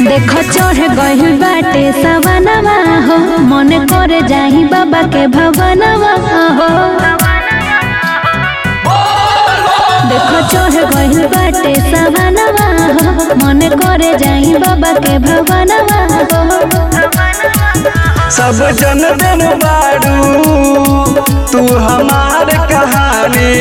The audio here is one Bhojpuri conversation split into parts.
देखो चढ़ गइल बाटे सवनवा हो, मन करे जाही बाबा के भवनवा हो। देखो चढ़ गइल बाटे सवनवा हो, मन करे जाही बाबा के भवनवा हो। सब जन दिन बारू तू हमार कहानी,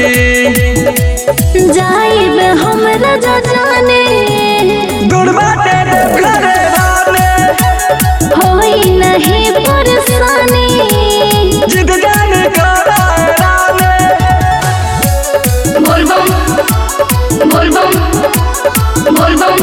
जाइब हमरा जाने दूर बाटे घरे राने, होई नहीं परेशानी जिद जान करा राने। बोलबम बोलबम बोलबम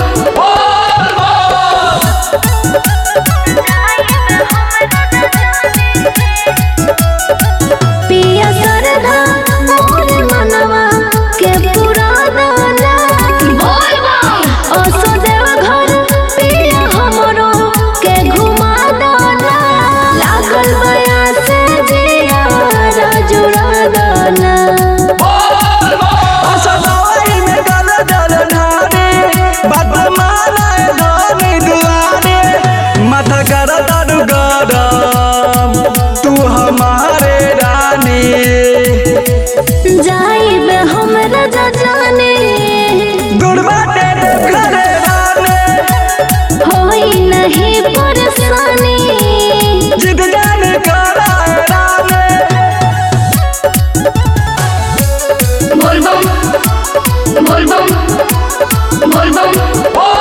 पिया सरधा मोर मनवा के पूरा दाना। बोलबम ओसो देव घर पिया हमरो के घुमा दाना। लागल बया से जिया जुड़ा दाना। असदाई में गल जल ढारे, बात मारे धनी दुआरे, माथा कर दारू गरम तू हमारे रानी। जाइब हमरा जाने दूर बाटे घरे राने, होई नहीं परेशानी जिद जान करा राने। बोलबम बोलबम बोलबम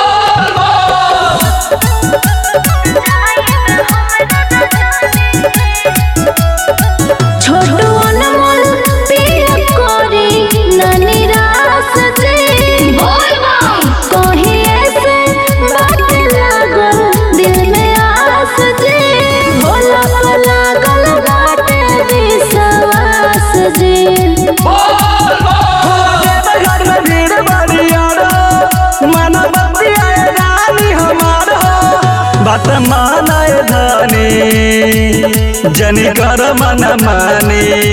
छोटू अनमोल पिया कोरी न निराश जे। बोलबम कहीं ऐसे बात लागल दिल में आस जे। भोला को लागल बाटे विश्वास जे। घर में भीड़ बनियारो, मन बतिया रानी हमार हो। बात मानाए धनी जनी कर मन मानी।